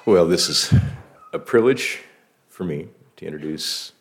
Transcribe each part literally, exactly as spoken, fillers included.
Well, this is a privilege for me to introduce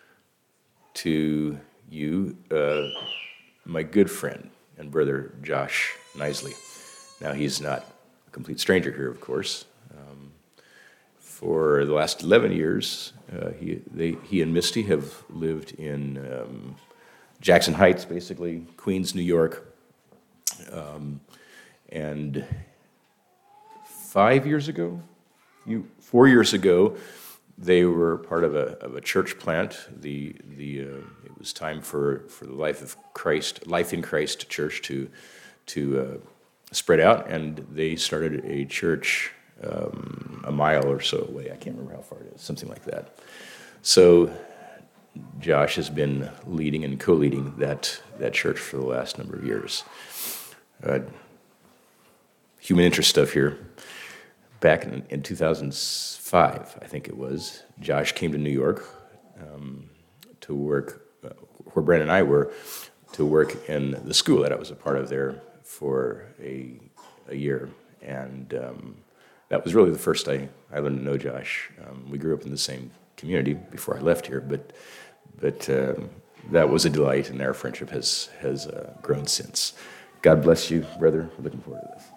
to you uh, my good friend and brother, Josh Knisely. Now, he's not a complete stranger here, of course. Um, for the last eleven years, uh, he, they, he and Misty have lived in um, Jackson Heights, basically, Queens, New York. Um, and five years ago, you, four years ago, they were part of a of a church plant. The the uh, it was time for, for the Life of Christ, Life in Christ Church to to uh, spread out, and they started a church um, a mile or so away. I can't remember how far it is, something like that. So Josh has been leading and co-leading that that church for the last number of years. Uh, human interest stuff here. Back in, in two thousand five, I think it was, Josh came to New York um, to work, uh, where Brandon and I were, to work in the school that I was a part of there for a, a year. And um, that was really the first I, I learned to know Josh. Um, we grew up in the same community before I left here, but but um, that was a delight, and our friendship has, has uh, grown since. God bless you, brother. We're looking forward to this.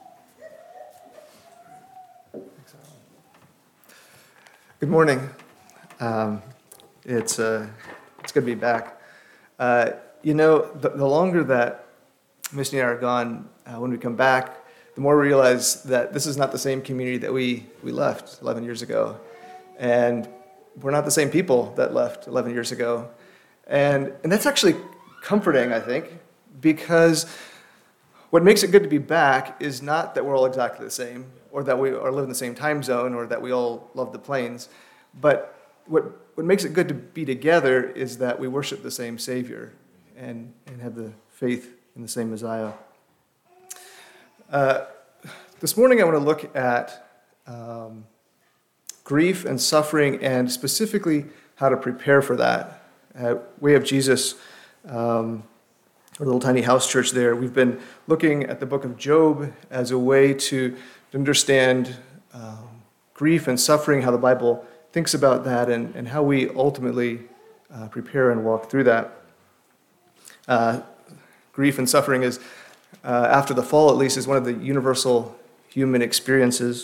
Good morning. Um, it's uh, it's good to be back. Uh, you know, the, the longer that Misty and I are gone, uh, when we come back, the more we realize that this is not the same community that we, we left eleven years ago. And we're not the same people that left eleven years ago. And, and that's actually comforting, I think, because what makes it good to be back is not that we're all exactly the same, or that we are live in the same time zone, or that we all love the plains. But what what makes it good to be together is that we worship the same Savior and, and have the faith in the same Messiah. Uh, this morning I want to look at um, grief and suffering, and specifically how to prepare for that. At Way of Jesus, um, our little tiny house church there, we've been looking at the book of Job as a way to to understand um, grief and suffering, how the Bible thinks about that, and, and how we ultimately uh, prepare and walk through that. Uh, grief and suffering is, uh, after the fall at least, is one of the universal human experiences.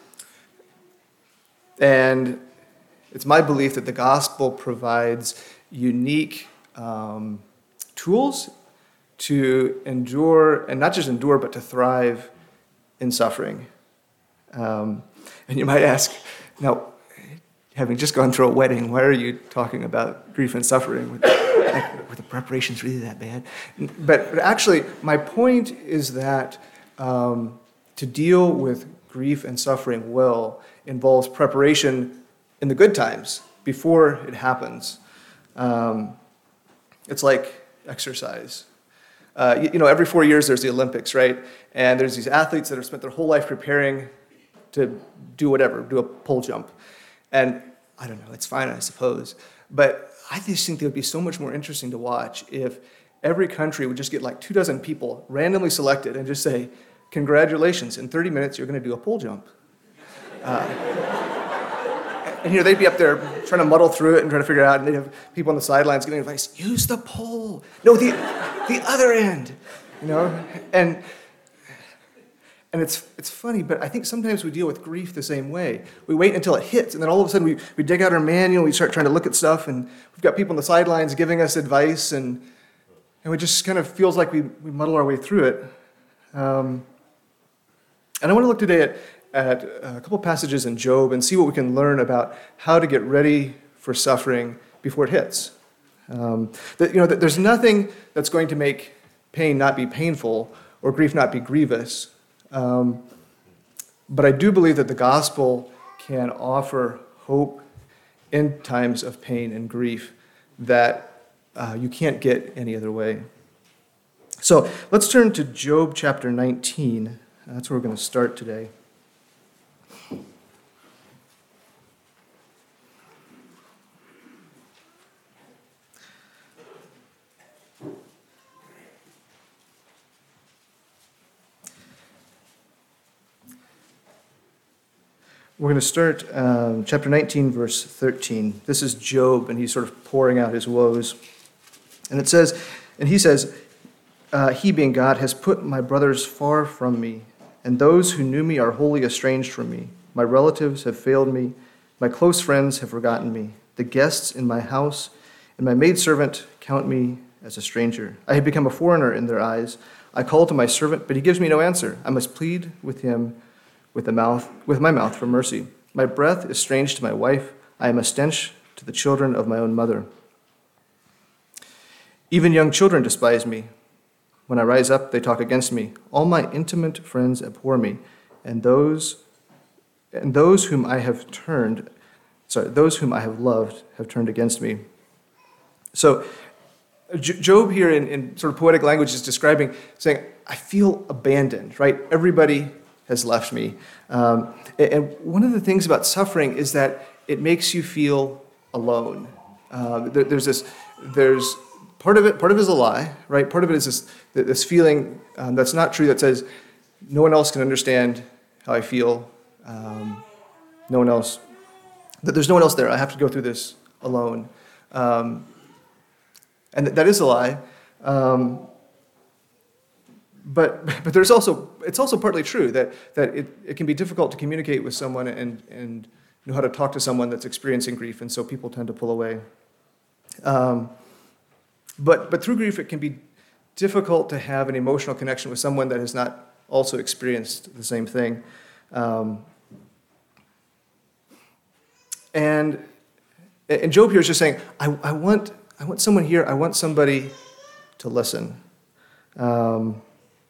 And it's my belief that the gospel provides unique um, tools to endure, and not just endure, but to thrive in suffering. Um, and you might ask, now, having just gone through a wedding, why are you talking about grief and suffering? Were the preparations really that bad? But, but actually, my point is that um, to deal with grief and suffering well involves preparation in the good times, before it happens. Um, it's like exercise. Uh, you, you know, every four years there's the Olympics, right? And there's these athletes that have spent their whole life preparing to do whatever, do a pole jump. And I don't know, it's fine, I suppose. But I just think it would be so much more interesting to watch if every country would just get like two dozen people randomly selected and just say, congratulations, in thirty minutes you're going to do a pole jump. Uh, and you know, they'd be up there trying to muddle through it and trying to figure it out, and they'd have people on the sidelines giving advice, use the pole. No, the the other end, you know? And and it's it's funny, but I think sometimes we deal with grief the same way. We wait until it hits, and then all of a sudden we, we dig out our manual, we start trying to look at stuff, and we've got people on the sidelines giving us advice, and and it just kind of feels like we, we muddle our way through it. Um, and I want to look today at, at a couple passages in Job and see what we can learn about how to get ready for suffering before it hits. Um, that, you know, that there's nothing that's going to make pain not be painful or grief not be grievous. Um, but I do believe that the gospel can offer hope in times of pain and grief that uh, you can't get any other way. So let's turn to Job chapter nineteen. That's where we're going to start today. We're going to start um, chapter nineteen, verse thirteen. This is Job, and he's sort of pouring out his woes. And it says, and he says, uh, he being God has put my brothers far from me, and those who knew me are wholly estranged from me. My relatives have failed me. My close friends have forgotten me. The guests in my house and my maidservant count me as a stranger. I have become a foreigner in their eyes. I call to my servant, but he gives me no answer. I must plead with him with the mouth, with my mouth for mercy. My breath is strange to my wife. I am a stench to the children of my own mother. Even young children despise me. When I rise up, they talk against me. All my intimate friends abhor me, and those and those whom I have turned, sorry, those whom I have loved have turned against me. So Job here in, in sort of poetic language is describing, saying, I feel abandoned, right? Everybody has left me. Um, and one of the things about suffering is that it makes you feel alone. Uh, there, there's this, there's part of it, part of it is a lie, right? Part of it is this, this feeling um, that's not true that says, no one else can understand how I feel. Um, no one else, that there's no one else there. I have to go through this alone. Um, and that is a lie. Um, But but there's also, it's also partly true that, that it, it can be difficult to communicate with someone and, and know how to talk to someone that's experiencing grief, and so people tend to pull away. Um, but but through grief, it can be difficult to have an emotional connection with someone that has not also experienced the same thing. Um, and and Job here is just saying, I, I want I want someone here, I want somebody to listen. Um,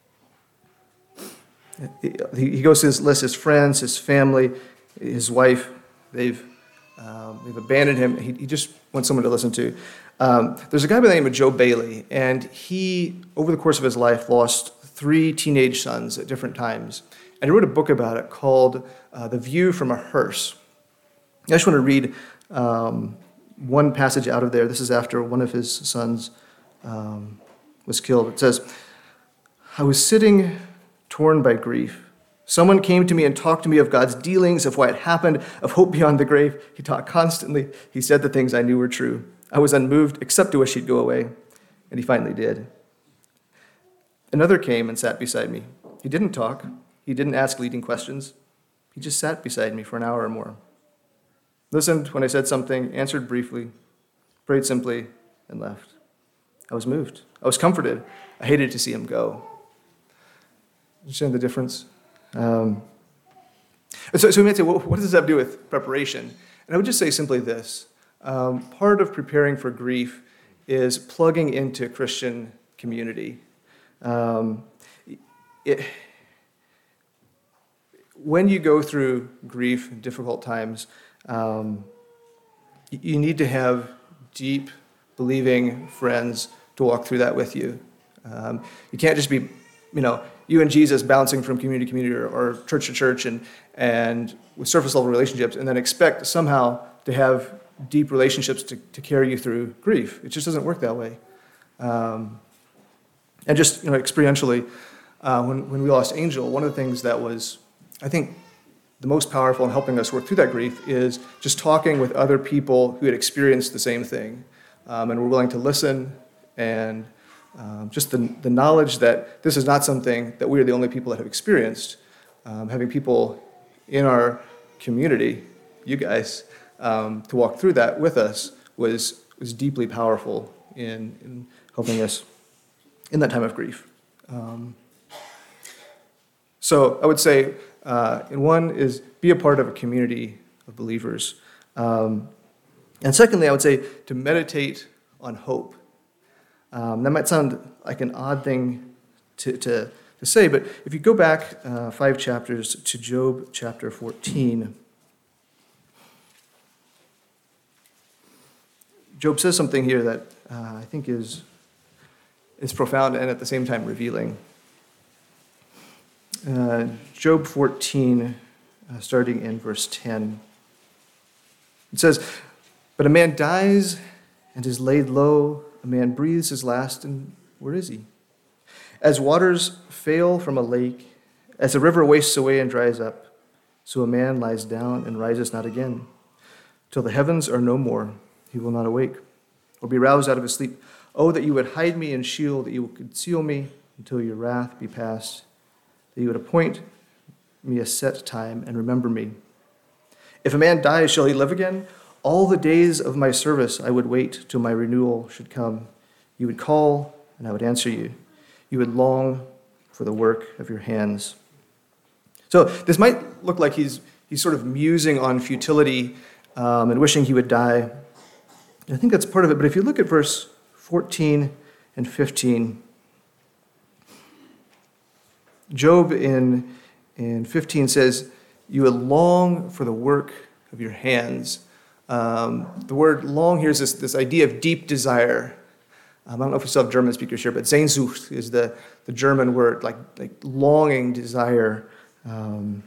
He goes to his list, his friends, his family, his wife. They've um, they've abandoned him. He, he just wants someone to listen to. Um, there's a guy by the name of Joe Bailey, and he, over the course of his life, lost three teenage sons at different times. And he wrote a book about it called uh, The View from a Hearse. I just want to read um, one passage out of there. This is after one of his sons um, was killed. It says, I was sitting torn by grief. Someone came to me and talked to me of God's dealings, of why it happened, of hope beyond the grave. He talked constantly. He said the things I knew were true. I was unmoved, except to wish he'd go away. And he finally did. Another came and sat beside me. He didn't talk. He didn't ask leading questions. He just sat beside me for an hour or more. Listened when I said something, answered briefly, prayed simply, and left. I was moved. I was comforted. I hated to see him go. Understand the difference? Um, so, so we might say, well, what does that have to do with preparation? And I would just say simply this. Um, part of preparing for grief is plugging into Christian community. Um, it, when you go through grief, difficult times, um, you need to have deep, believing friends to walk through that with you. Um, you can't just be, you know, you and Jesus bouncing from community to community or, or church to church and, and with surface level relationships and then expect somehow to have deep relationships to, to carry you through grief. It just doesn't work that way. Um, and just, you know, experientially, uh, when, when we lost Angel, one of the things that was, I think, the most powerful in helping us work through that grief is just talking with other people who had experienced the same thing um, and were willing to listen and Um, just the, the knowledge that this is not something that we are the only people that have experienced. Um, having people in our community, you guys, um, to walk through that with us was was deeply powerful in, in helping us in that time of grief. Um, so I would say, uh, in one is be a part of a community of believers. Um, and secondly, I would say to meditate on hope. Um, that might sound like an odd thing to, to, to say, but if you go back uh, five chapters to Job chapter fourteen, Job says something here that uh, I think is, is profound and at the same time revealing. Uh, Job fourteen, uh, starting in verse ten. It says, but a man dies and is laid low. A man breathes his last, and where is he? As waters fail from a lake, as a river wastes away and dries up, So a man lies down and rises not again. Till the heavens are no more, he will not awake, or be roused out of his sleep. Oh, that you would hide me in Sheol, that you would conceal me until your wrath be past, that you would appoint me a set time and remember me. If a man dies, shall he live again? All the days of my service I would wait till my renewal should come. You would call, and I would answer you. You would long for the work of your hands. So this might look like he's he's sort of musing on futility um, and wishing he would die. I think that's part of it. But if you look at verse fourteen and fifteen, Job in, in fifteen says, you would long for the work of your hands. Um, the word long here is this, this idea of deep desire. Um, I don't know if we still have German speakers here, but Sehnsucht is the, the German word, like, like longing, desire. Um,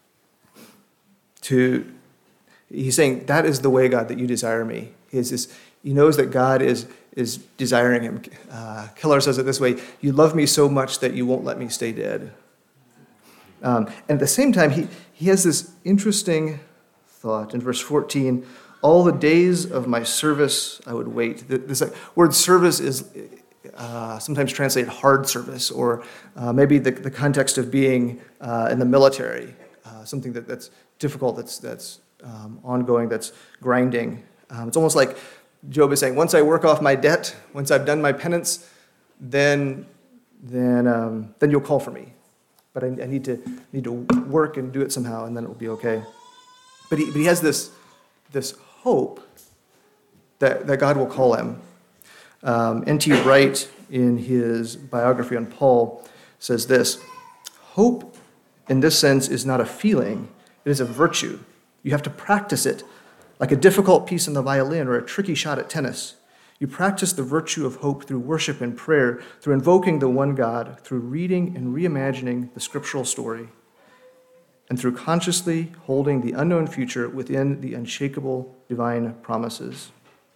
to, he's saying, that is the way, God, that you desire me. He, is this, he knows that God is, is desiring him. Uh, Keller says it this way, you love me so much that you won't let me stay dead. Um, and at the same time, he, he has this interesting thought in verse fourteen, all the days of my service I would wait. This word service is uh, sometimes translated hard service, or uh, maybe the, the context of being uh, in the military, uh, something that, that's difficult, that's, that's um, ongoing, that's grinding. Um, it's almost like Job is saying, once I work off my debt, once I've done my penance, then, then, um, then you'll call for me. But I, I need to need to work and do it somehow, and then it will be okay. But he, but he has this, this hope that, that God will call him. Um, N T Wright, in his biography on Paul, says this, hope in this sense is not a feeling, it is a virtue. You have to practice it, like a difficult piece on the violin or a tricky shot at tennis. You practice the virtue of hope through worship and prayer, through invoking the one God, through reading and reimagining the scriptural story, and through consciously holding the unknown future within the unshakable divine promises.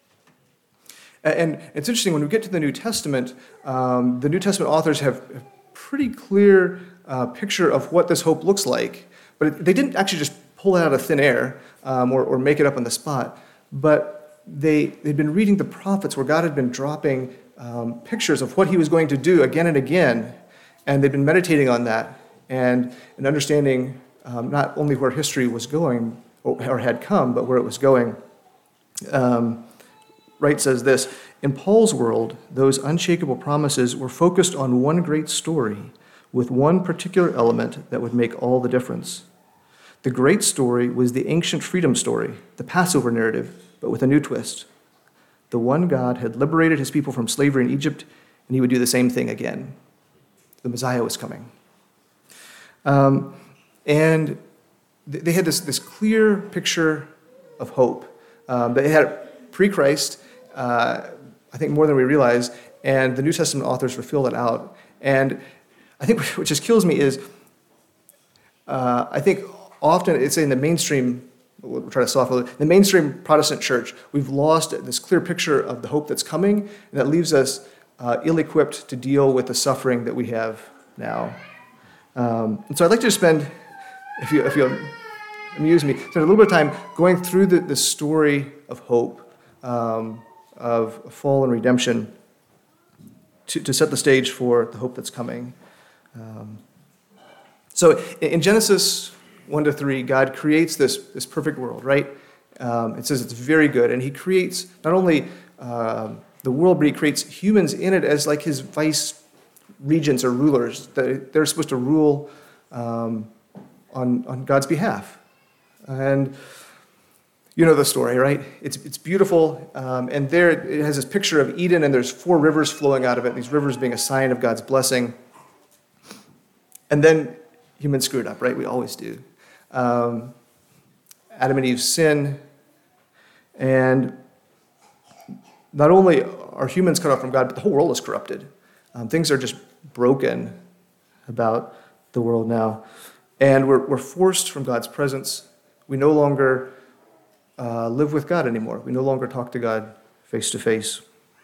And it's interesting, when we get to the New Testament, um, the New Testament authors have a pretty clear uh, picture of what this hope looks like, but it, they didn't actually just pull it out of thin air um, or, or make it up on the spot, but They, they'd been reading the prophets where God had been dropping um, pictures of what he was going to do again and again, and they'd been meditating on that and, and understanding um, not only where history was going or, or had come, but where it was going. Um, Wright says this, in Paul's world, those unshakable promises were focused on one great story with one particular element that would make all the difference. The great story was the ancient freedom story, the Passover narrative, but with a new twist. The one God had liberated his people from slavery in Egypt, and he would do the same thing again. The Messiah was coming. Um, and they had this, this clear picture of hope. Um, they had it pre-Christ, uh, I think more than we realize, and the New Testament authors fulfill it out. And I think what just kills me is, uh, I think often it's in the mainstream, we'll try to soften it, the mainstream Protestant church, we've lost this clear picture of the hope that's coming, and that leaves us uh, ill-equipped to deal with the suffering that we have now. Um, and so I'd like to spend, if you if you'll amuse me, spend a little bit of time going through the, the story of hope, um, of fall and redemption, to, to set the stage for the hope that's coming. Um, so in, in Genesis one to three, God creates this, this perfect world, right? Um, it says it's very good, and he creates not only uh, the world, but he creates humans in it as like his vice regents or rulers. That they're supposed to rule um, on, on God's behalf. And you know the story, right? It's it's beautiful, um, and there it has this picture of Eden, and there's four rivers flowing out of it, these rivers being a sign of God's blessing. And then humans screwed up, right? We always do. Um, Adam and Eve sin, and not only are humans cut off from God, but the whole world is corrupted. Um, things are just broken about the world now. And we're, we're forced from God's presence. We no longer uh, live with God anymore. We no longer talk to God face to face.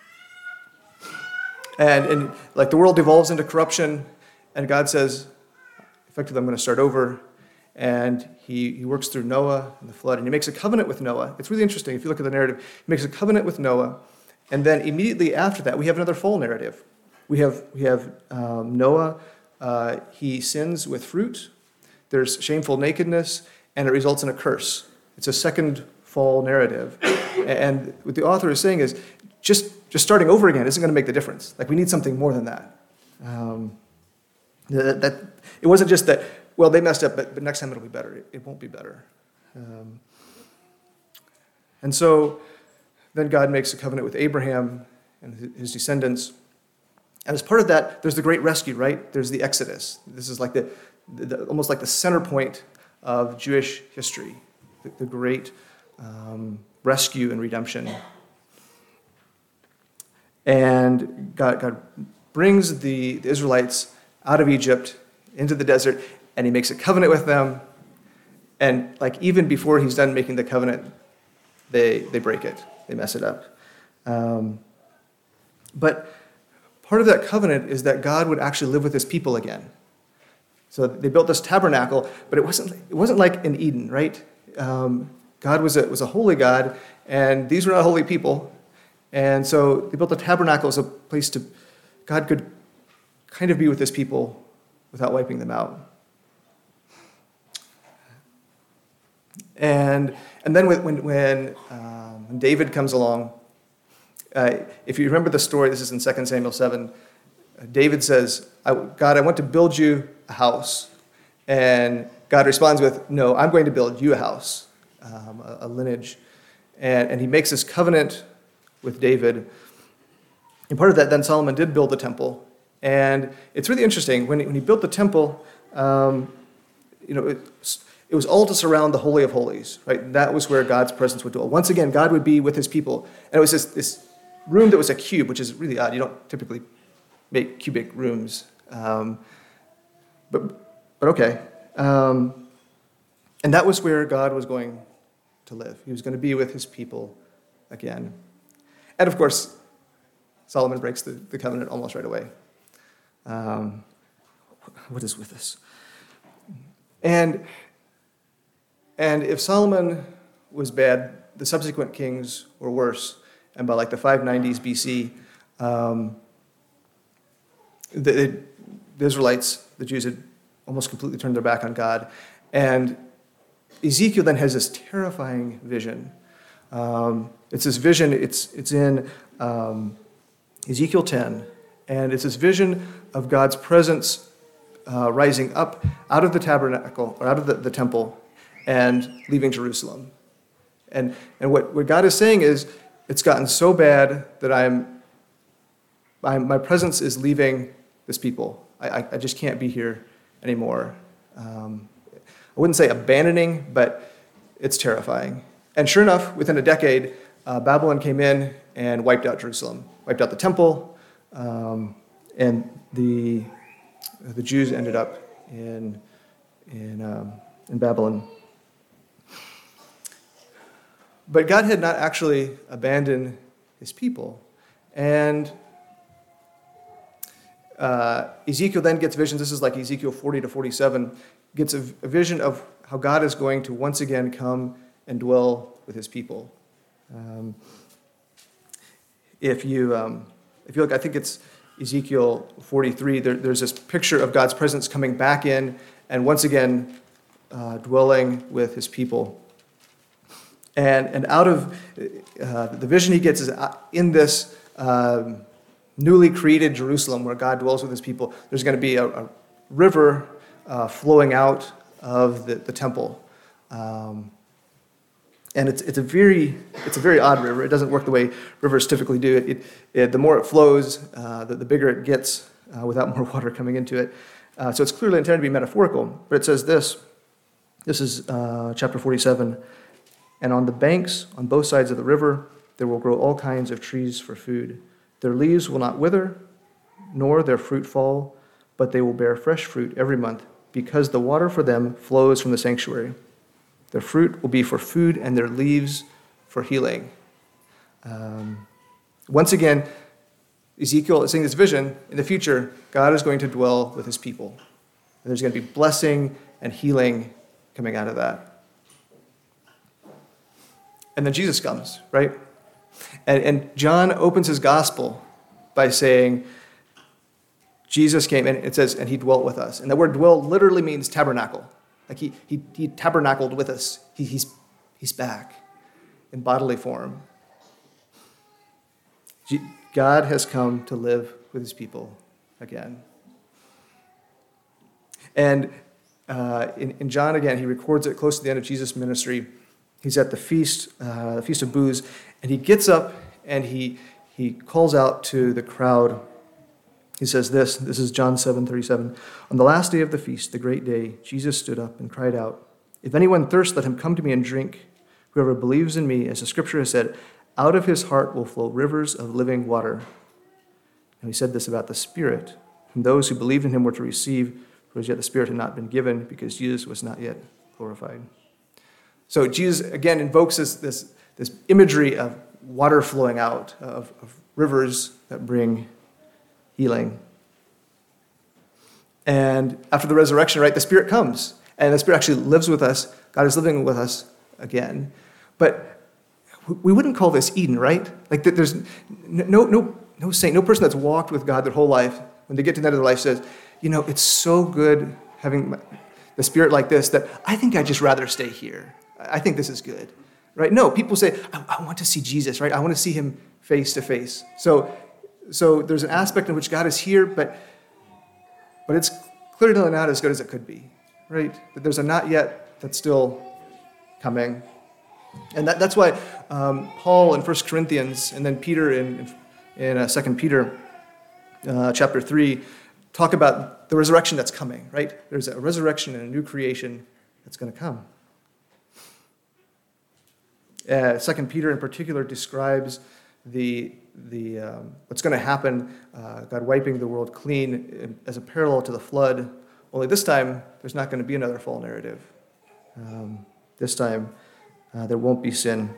And, and like the world devolves into corruption, and God says, effectively, I'm going to start over. and he, he works through Noah and the flood, and he makes a covenant with Noah. It's really interesting. If you look at the narrative, he makes a covenant with Noah, and then immediately after that, we have another full narrative. We have, we have um, Noah, uh, he sins with fruit, there's shameful nakedness, and it results in a curse. It's a second fall narrative. And what the author is saying is, just, just starting over again isn't going to make the difference. Like, we need something more than that. Um, that, that it wasn't just that, well, they messed up, but, but next time it'll be better. It, it won't be better. Um, and so then God makes a covenant with Abraham and his descendants. And as part of that, there's the great rescue, right? There's the Exodus. This is like the, the almost like the center point of Jewish history, the, the great um, rescue and redemption. And God, God brings the, the Israelites out of Egypt into the desert, and he makes a covenant with them. And like even before he's done making the covenant, they they break it. They mess it up. Um, but part of that covenant is that God would actually live with his people again. So they built this tabernacle, but it wasn't it wasn't like in Eden, right? Um, God was a was a holy God, and these were not holy people. And so they built the tabernacle as a place to God could kind of be with his people without wiping them out. And and then when when um, David comes along, uh, if you remember the story, this is in Second Samuel seven. Uh, David says, I, "God, I want to build you a house," and God responds with, "No, I'm going to build you a house, um, a, a lineage," and and he makes this covenant with David. And part of that, then Solomon did build the temple, and it's really interesting when he, when he built the temple. Um, you know. It, It was all to surround the Holy of Holies, right? That was where God's presence would dwell. Once again, God would be with his people. And it was this, this room that was a cube, which is really odd. You don't typically make cubic rooms. Um, but, but okay. Um, and that was where God was going to live. He was going to be with his people again. And of course, Solomon breaks the, the covenant almost right away. Um, what is with this? And... And if Solomon was bad, the subsequent kings were worse. And by like the five nineties B C, um, the, the Israelites, the Jews, had almost completely turned their back on God. And Ezekiel then has this terrifying vision. Um, it's this vision, it's, it's in um, Ezekiel ten. And it's this vision of God's presence uh, rising up out of the tabernacle, or out of the, the temple, and leaving Jerusalem. And and what, what God is saying is, it's gotten so bad that I'm, I'm my presence is leaving this people. I, I just can't be here anymore. Um, I wouldn't say abandoning, but it's terrifying. And sure enough, within a decade, uh, Babylon came in and wiped out Jerusalem, wiped out the temple, um, and the the Jews ended up in in um, in Babylon. But God had not actually abandoned his people. And uh, Ezekiel then gets visions. This is like Ezekiel forty to forty-seven, gets a, a vision of how God is going to once again come and dwell with his people. Um, if you um, if you look, I think it's Ezekiel forty-three, there, there's this picture of God's presence coming back in and once again uh, dwelling with his people. And, and out of uh, the vision he gets is in this um, newly created Jerusalem where God dwells with his people, there's going to be a, a river uh, flowing out of the, the temple. Um, and it's it's a very it's a very odd river. It doesn't work the way rivers typically do. It, it, it the more it flows, uh, the, the bigger it gets uh, without more water coming into it. Uh, so it's clearly intended to be metaphorical. But it says this. This is uh, chapter forty-seven. And on the banks, on both sides of the river, there will grow all kinds of trees for food. Their leaves will not wither, nor their fruit fall, but they will bear fresh fruit every month, because the water for them flows from the sanctuary. Their fruit will be for food, and their leaves for healing. Um, once again, Ezekiel is seeing this vision. In the future, God is going to dwell with his people. And there's going to be blessing and healing coming out of that. And then Jesus comes, right? And, and John opens his gospel by saying, Jesus came, and it says, and he dwelt with us. And the word dwell literally means tabernacle. Like he he, he tabernacled with us. He, he's, he's back in bodily form. God has come to live with his people again. And uh, in, in John, again, he records it close to the end of Jesus' ministry. He's at the feast, uh, the Feast of Booths, and he gets up and he he calls out to the crowd. He says this, this is John seven thirty-seven. On the last day of the feast, the great day, Jesus stood up and cried out, "If anyone thirsts, let him come to me and drink. Whoever believes in me, as the scripture has said, out of his heart will flow rivers of living water." And he said this about the Spirit, whom those who believed in him were to receive, for as yet the Spirit had not been given, because Jesus was not yet glorified. So Jesus, again, invokes this, this, this imagery of water flowing out, of, of rivers that bring healing. And after the resurrection, right, the Spirit comes, and the Spirit actually lives with us. God is living with us again. But we wouldn't call this Eden, right? Like there's no no no saint, no person that's walked with God their whole life, when they get to the end of their life, says, you know, it's so good having the Spirit like this that I think I'd just rather stay here. I think this is good, right? No, people say, I, I want to see Jesus, right? I want to see him face to face. So, so there's an aspect in which God is here, but but it's clearly not as good as it could be, right? But there's a not yet that's still coming. And that, that's why um, Paul in First Corinthians and then Peter in, in uh, Second Peter uh, chapter three talk about the resurrection that's coming, right? There's a resurrection and a new creation that's going to come. Uh, Second Peter in particular describes the the um, what's going to happen, uh, God wiping the world clean as a parallel to the flood. Only this time, there's not going to be another fall narrative. Um, this time, uh, there won't be sin.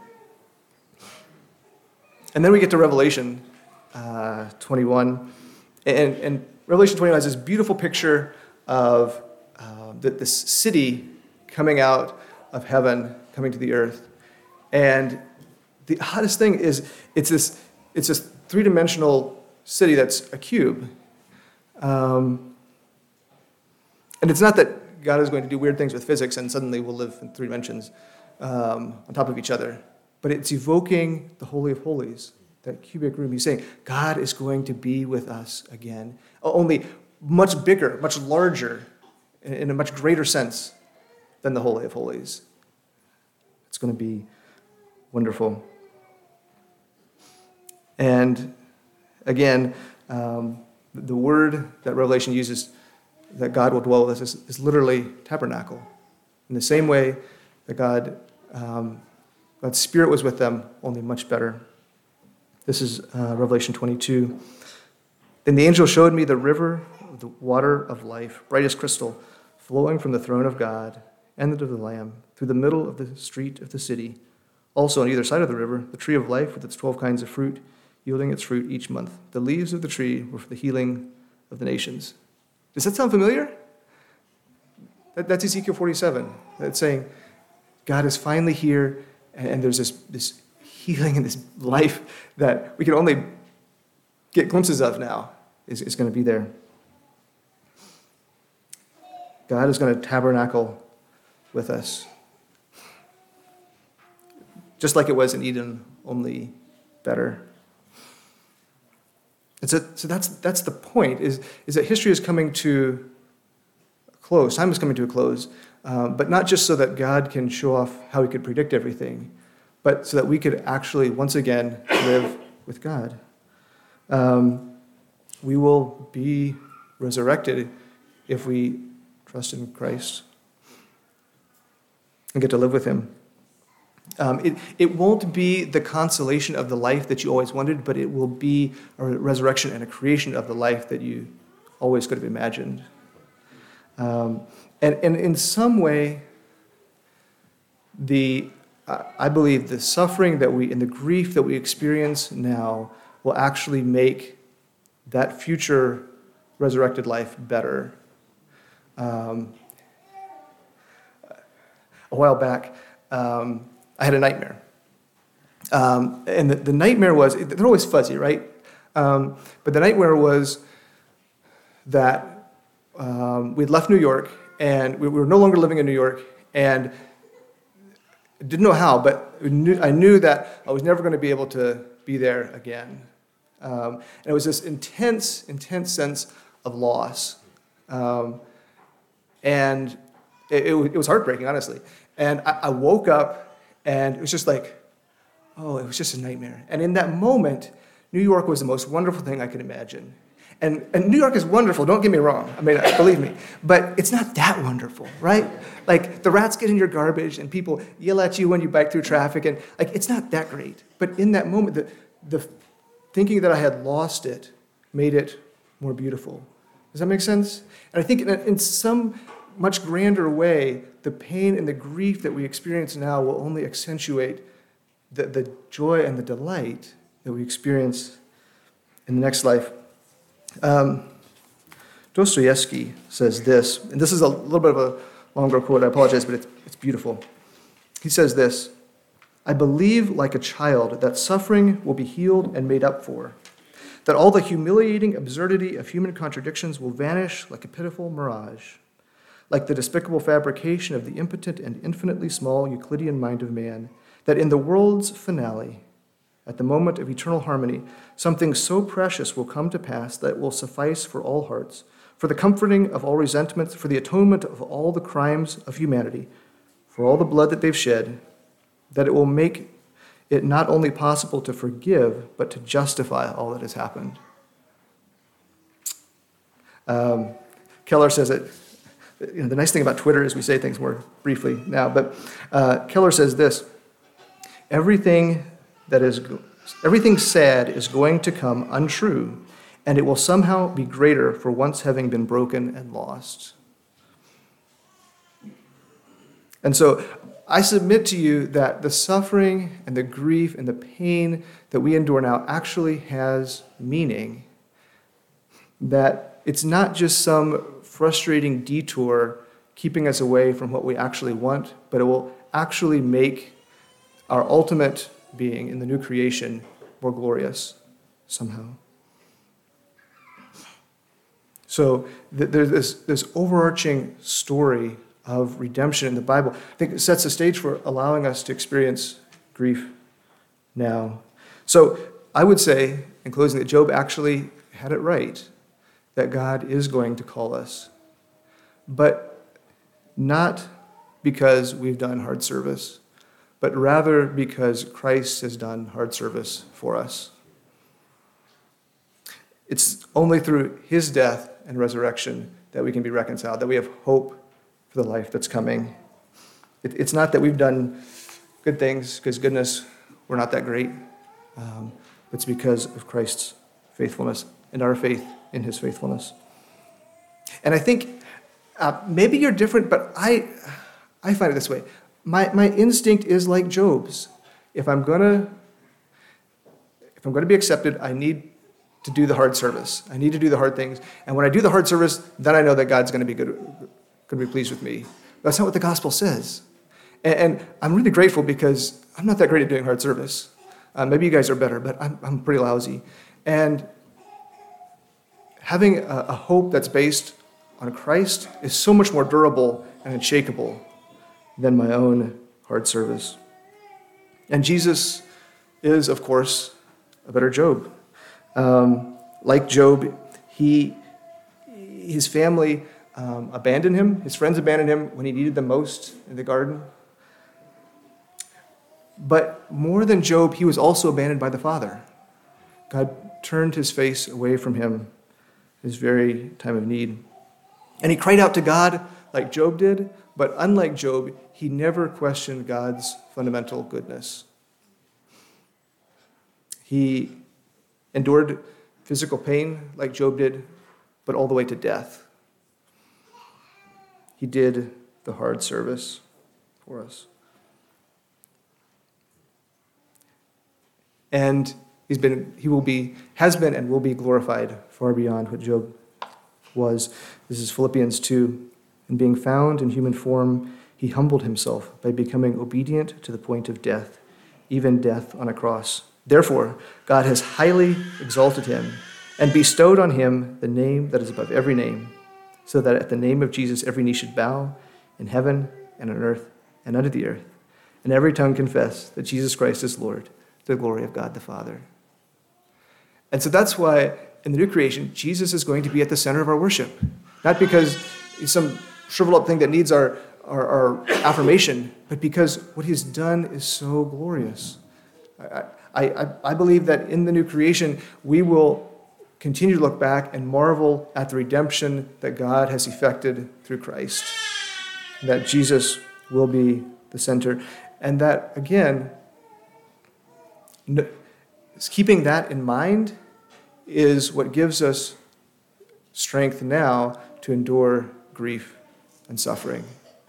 And then we get to Revelation uh, twenty-one. And, and Revelation twenty-one has this beautiful picture of uh, the, this city coming out of heaven, coming to the earth. And the oddest thing is it's this it's this three-dimensional city that's a cube. Um, and it's not that God is going to do weird things with physics and suddenly we'll live in three dimensions um, on top of each other. But it's evoking the Holy of Holies, that cubic room. He's saying God is going to be with us again, only much bigger, much larger, in a much greater sense than the Holy of Holies. It's going to be wonderful. And again, um, the word that Revelation uses, that God will dwell with us, is, is literally tabernacle. In the same way that God, um, God's Spirit was with them, only much better. This is uh, Revelation twenty-two. Then the angel showed me the river of the water of life, bright as crystal, flowing from the throne of God and of the Lamb, through the middle of the street of the city. Also on either side of the river, the tree of life with its twelve kinds of fruit, yielding its fruit each month. The leaves of the tree were for the healing of the nations. Does that sound familiar? That, that's Ezekiel forty-seven. That's saying God is finally here, and, and there's this, this healing and this life that we can only get glimpses of now is, is going to be there. God is going to tabernacle with us. Just like it was in Eden, only better. And so, so that's that's the point, is, is that history is coming to a close. Time is coming to a close. Um, but not just so that God can show off how he could predict everything, but so that we could actually, once again, live with God. Um, we will be resurrected if we trust in Christ and get to live with him. Um, it, it won't be the consolation of the life that you always wanted, but it will be a resurrection and a creation of the life that you always could have imagined. Um, and, and in some way, the I believe the suffering that we and the grief that we experience now will actually make that future resurrected life better. Um, a while back, um, I had a nightmare. Um, and the, the nightmare was, they're always fuzzy, right? Um, but the nightmare was that um, we'd left New York, and we, we were no longer living in New York, and didn't know how, but I knew, I knew that I was never going to be able to be there again. Um, and it was this intense, intense sense of loss. Um, and it, it, it was heartbreaking, honestly. And I, I woke up, and it was just like, oh, it was just a nightmare. And in that moment, New York was the most wonderful thing I could imagine. And, and New York is wonderful, don't get me wrong. I mean, believe me. But it's not that wonderful, right? Like, the rats get in your garbage, and people yell at you when you bike through traffic, and, like, it's not that great. But in that moment, the, the thinking that I had lost it made it more beautiful. Does that make sense? And I think in, in some much grander way, the pain and the grief that we experience now will only accentuate the, the joy and the delight that we experience in the next life. Um, Dostoevsky says this, and this is a little bit of a longer quote, I apologize, but it's, it's beautiful. He says this: I believe like a child that suffering will be healed and made up for, that all the humiliating absurdity of human contradictions will vanish like a pitiful mirage, like the despicable fabrication of the impotent and infinitely small Euclidean mind of man, that in the world's finale, at the moment of eternal harmony, something so precious will come to pass that it will suffice for all hearts, for the comforting of all resentments, for the atonement of all the crimes of humanity, for all the blood that they've shed, that it will make it not only possible to forgive, but to justify all that has happened. Um, Keller says it, you know, the nice thing about Twitter is we say things more briefly now, but uh, Keller says this: everything that is, everything sad is going to come untrue, and it will somehow be greater for once having been broken and lost. And so I submit to you that the suffering and the grief and the pain that we endure now actually has meaning, that it's not just some frustrating detour keeping us away from what we actually want, but it will actually make our ultimate being in the new creation more glorious somehow. So th- there's this, this overarching story of redemption in the Bible. I think it sets the stage for allowing us to experience grief now. So I would say, in closing, that Job actually had it right, that God is going to call us, but not because we've done hard service, but rather because Christ has done hard service for us. It's only through his death and resurrection that we can be reconciled, that we have hope for the life that's coming. It, it's not that we've done good things, because goodness, we're not that great. Um, it's because of Christ's faithfulness and our faith in his faithfulness. And I think uh, maybe you're different, but I, I find it this way. My my instinct is like Job's. If I'm gonna, if I'm gonna be accepted, I need to do the hard service. I need to do the hard things. And when I do the hard service, then I know that God's gonna be good, gonna be pleased with me. That's not what the gospel says. And, and I'm really grateful, because I'm not that great at doing hard service. Uh, maybe you guys are better, but I'm I'm pretty lousy. And having a, a hope that's based on Christ is so much more durable and unshakable than my own hard service. And Jesus is, of course, a better Job. Um, like Job, he, his family um, abandoned him. His friends abandoned him when he needed them most in the garden. But more than Job, he was also abandoned by the Father. God turned his face away from him in his very time of need. And he cried out to God like Job did, but unlike Job, he never questioned God's fundamental goodness. He endured physical pain like Job did, but all the way to death. He did the hard service for us. And he's been, he will be, has been and will be glorified far beyond what Job was. This is Philippians two. And being found in human form, he humbled himself by becoming obedient to the point of death, even death on a cross. Therefore, God has highly exalted him and bestowed on him the name that is above every name, so that at the name of Jesus every knee should bow in heaven and on earth and under the earth, and every tongue confess that Jesus Christ is Lord, to the glory of God the Father. And so that's why in the new creation, Jesus is going to be at the center of our worship. Not because he's some shriveled up thing that needs our, our, our affirmation, but because what he's done is so glorious. I, I, I believe that in the new creation, we will continue to look back and marvel at the redemption that God has effected through Christ. That Jesus will be the center. And that, again, no, keeping that in mind is what gives us strength now to endure grief and suffering.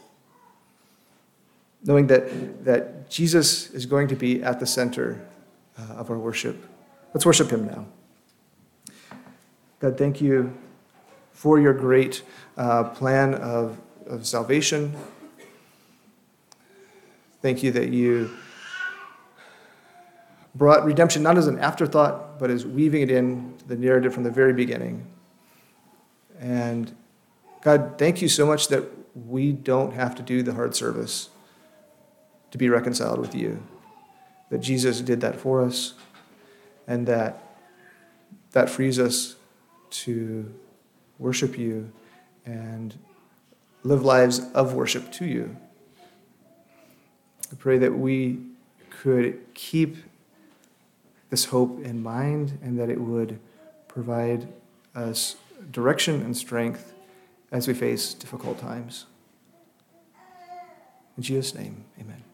Knowing that, that Jesus is going to be at the center uh, of our worship. Let's worship him now. God, thank you for your great uh, plan of, of salvation. Thank you that you brought redemption not as an afterthought, but as weaving it in to the narrative from the very beginning. And God, thank you so much that we don't have to do the hard service to be reconciled with you. That Jesus did that for us, and that that frees us to worship you and live lives of worship to you. I pray that we could keep this hope in mind and that it would provide us direction and strength as we face difficult times. In Jesus' name, amen.